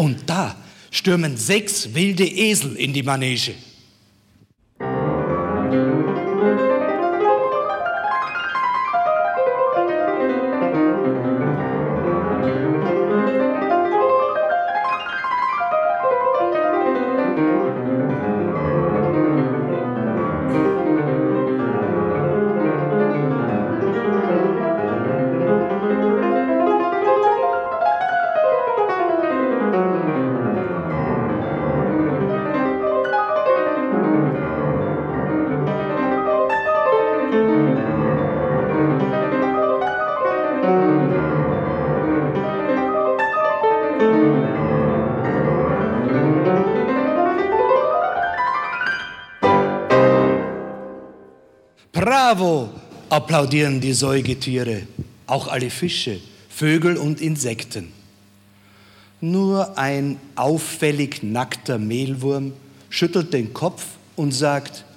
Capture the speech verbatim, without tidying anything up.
Und da stürmen sechs wilde Esel in die Manege. Bravo, applaudieren die Säugetiere, auch alle Fische, Vögel und Insekten. Nur ein auffällig nackter Mehlwurm schüttelt den Kopf und sagt: